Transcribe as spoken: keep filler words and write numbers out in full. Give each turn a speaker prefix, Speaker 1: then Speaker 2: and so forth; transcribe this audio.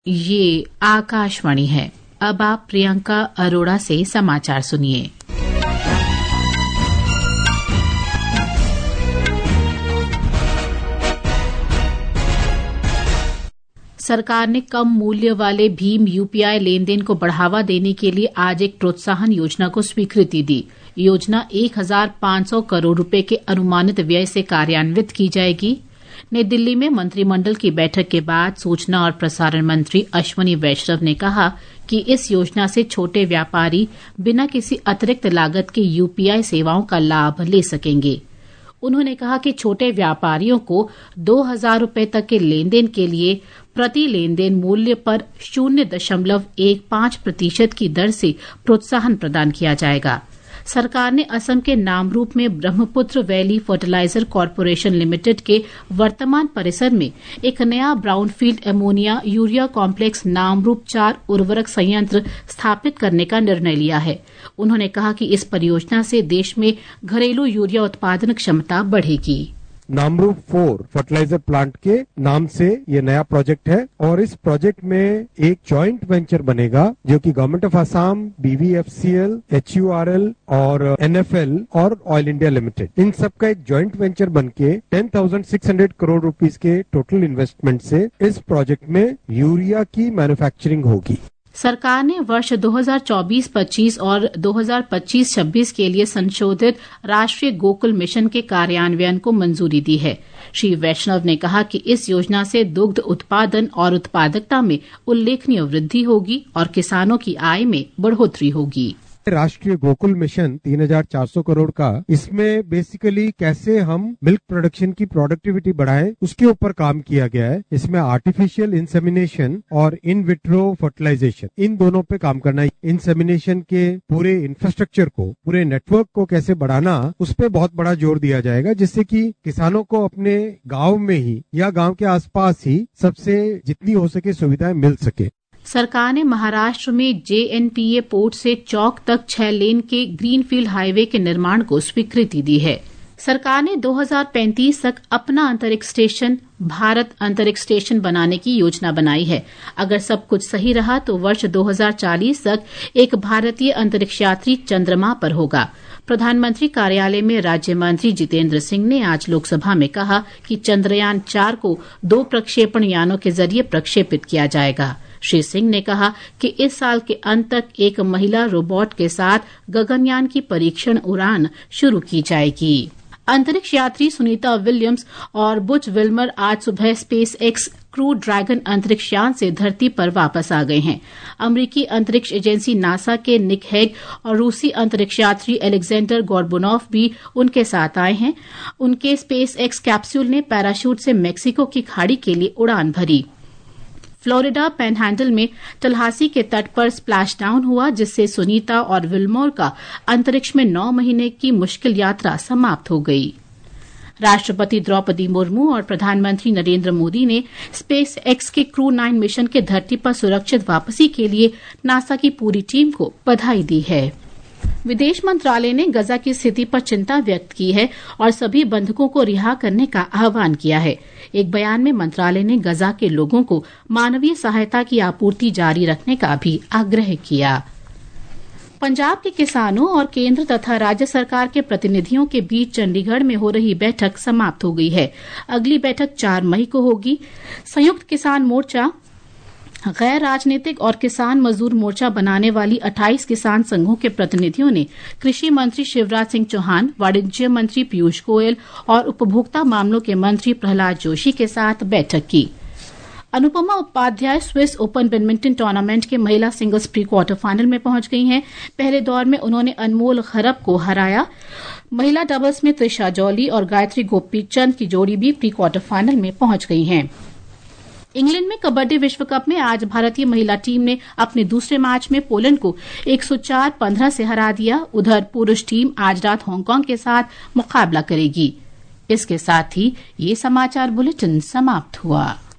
Speaker 1: ये आकाशवाणी है। अब आप प्रियंका अरोड़ा से समाचार सुनिए। सरकार ने कम मूल्य वाले भीम यूपीआई लेन देन को बढ़ावा देने के लिए आज एक प्रोत्साहन योजना को स्वीकृति दी। योजना एक हजार पांच सौ करोड़ रुपए के अनुमानित व्यय से कार्यान्वित की जाएगी। नई दिल्ली में मंत्रिमंडल की बैठक के बाद सूचना और प्रसारण मंत्री अश्विनी वैष्णव ने कहा कि इस योजना से छोटे व्यापारी बिना किसी अतिरिक्त लागत के यूपीआई सेवाओं का लाभ ले सकेंगे। उन्होंने कहा कि छोटे व्यापारियों को दो हजार रुपए तक के लेन देन के लिए प्रति लेन देन मूल्य पर शून्य दशमलव एक पांच प्रतिशत की दर से प्रोत्साहन प्रदान किया जाएगा। सरकार ने असम के नामरूप में Brahmaputra valley fertilizer corporation limited के वर्तमान परिसर में एक नया brownfield ammonia urea complex Namrup चार उर्वरक संयंत्र स्थापित करने का निर्णय लिया है। उन्होंने कहा कि इस परियोजना से देश में घरेलू यूरिया उत्पादन क्षमता बढ़ेगी।
Speaker 2: नामरूप फोर फर्टिलाइजर प्लांट के नाम से ये नया प्रोजेक्ट है और इस प्रोजेक्ट में एक जॉइंट वेंचर बनेगा जो कि government of Assam, BVFCL, HURL और एनएफएल और ऑयल इंडिया लिमिटेड, इन सब का एक जॉइंट वेंचर बनके दस हज़ार छह सौ करोड़ रुपीस के टोटल इन्वेस्टमेंट से इस प्रोजेक्ट में यूरिया की मैन्युफैक्चरिंग होगी।
Speaker 1: सरकार ने वर्ष दो हजार चौबीस पच्चीस और दो हजार पच्चीस छब्बीस के लिए संशोधित राष्ट्रीय गोकुल मिशन के कार्यान्वयन को मंजूरी दी है। श्री वैष्णव ने कहा कि इस योजना से दुग्ध उत्पादन और उत्पादकता में उल्लेखनीय वृद्धि होगी और किसानों की आय में बढ़ोतरी होगी।
Speaker 2: राष्ट्रीय गोकुल मिशन तीन हजार चार सौ करोड़ का, इसमें बेसिकली कैसे हम मिल्क प्रोडक्शन की प्रोडक्टिविटी बढ़ाएं उसके ऊपर काम किया गया है। इसमें आर्टिफिशियल इंसेमिनेशन और इन विट्रो फर्टिलाइजेशन, इन दोनों पे काम करना है। इंसेमिनेशन के पूरे इंफ्रास्ट्रक्चर को, पूरे नेटवर्क को कैसे बढ़ाना, उस पर बहुत बड़ा जोर दिया जाएगा, जिससे कि किसानों को अपने गाँव में ही या गाँव के आसपास ही सबसे जितनी हो सके सुविधाएं मिल सके।
Speaker 1: सरकार ने महाराष्ट्र में जेएनपीए पोर्ट से चौक तक छह लेन के ग्रीनफील्ड हाईवे के निर्माण को स्वीकृति दी है। सरकार ने दो हजार पैंतीस तक अपना अंतरिक्ष स्टेशन भारत अंतरिक्ष स्टेशन बनाने की योजना बनाई है। अगर सब कुछ सही रहा तो वर्ष दो हजार चालीस तक एक भारतीय अंतरिक्ष यात्री चंद्रमा पर होगा। प्रधानमंत्री कार्यालय में राज्य मंत्री जितेंद्र सिंह ने आज लोकसभा में कहा कि चंद्रयान चार को दो प्रक्षेपण यानों के जरिए प्रक्षेपित किया जाएगा। श्री सिंह ने कहा कि इस साल के अंत तक एक महिला रोबोट के साथ गगनयान की परीक्षण उड़ान शुरू की जाएगी। अंतरिक्ष यात्री सुनीता विलियम्स और बुच विल्मर आज सुबह स्पेस एक्स क्रू ड्रैगन अंतरिक्ष यान से धरती पर वापस आ गए हैं। अमरीकी अंतरिक्ष एजेंसी नासा के निक हेग और रूसी अंतरिक्ष यात्री एलेक्जेंडर गोर्बुनोव भी उनके साथ आए हैं। उनके स्पेस एक्स कैप्सूल ने पैराशूट से मेक्सिको की खाड़ी के लिए उड़ान भरी। फ्लोरिडा पैनहैंडल में टलहासी के तट पर स्प्लैश डाउन हुआ, जिससे सुनीता और विल्मोर का अंतरिक्ष में नौ महीने की मुश्किल यात्रा समाप्त हो गई। राष्ट्रपति द्रौपदी मुर्मू और प्रधानमंत्री नरेंद्र मोदी ने स्पेस एक्स के क्रू नाइन मिशन के धरती पर सुरक्षित वापसी के लिए नासा की पूरी टीम को बधाई दी है। विदेश मंत्रालय ने गजा की स्थिति पर चिंता व्यक्त की है और सभी बंधकों को रिहा करने का आह्वान किया है। एक बयान में मंत्रालय ने गजा के लोगों को मानवीय सहायता की आपूर्ति जारी रखने का भी आग्रह किया। पंजाब के किसानों और केंद्र तथा राज्य सरकार के प्रतिनिधियों के बीच चंडीगढ़ में हो रही बैठक समाप्त हो गई है। अगली बैठक चार मई को होगी। संयुक्त किसान मोर्चा, गैर राजनीतिक और किसान मजदूर मोर्चा बनाने वाली अट्ठाईस किसान संघों के प्रतिनिधियों ने कृषि मंत्री शिवराज सिंह चौहान, वाणिज्य मंत्री पीयूष गोयल और उपभोक्ता मामलों के मंत्री प्रहलाद जोशी के साथ बैठक की। Anupama Upadhyay Swiss open badminton tournament के महिला सिंगल्स प्री क्वार्टर फाइनल में पहुंच गई हैं। पहले दौर में उन्होंने अनमोल खरब को हराया। महिला डबल्स में त्रिशा जौली और गायत्री गोपीचंद की जोड़ी भी प्री क्वार्टर फाइनल में पहुंच गई है। इंग्लैंड में कबड्डी विश्व कप में आज भारतीय महिला टीम ने अपने दूसरे मैच में पोलैंड को एक सौ चार पंद्रह से हरा दिया। उधर पुरुष टीम आज रात हांगकांग के साथ मुकाबला करेगी। इसके साथ ही ये समाचार बुलेटिन समाप्त हुआ।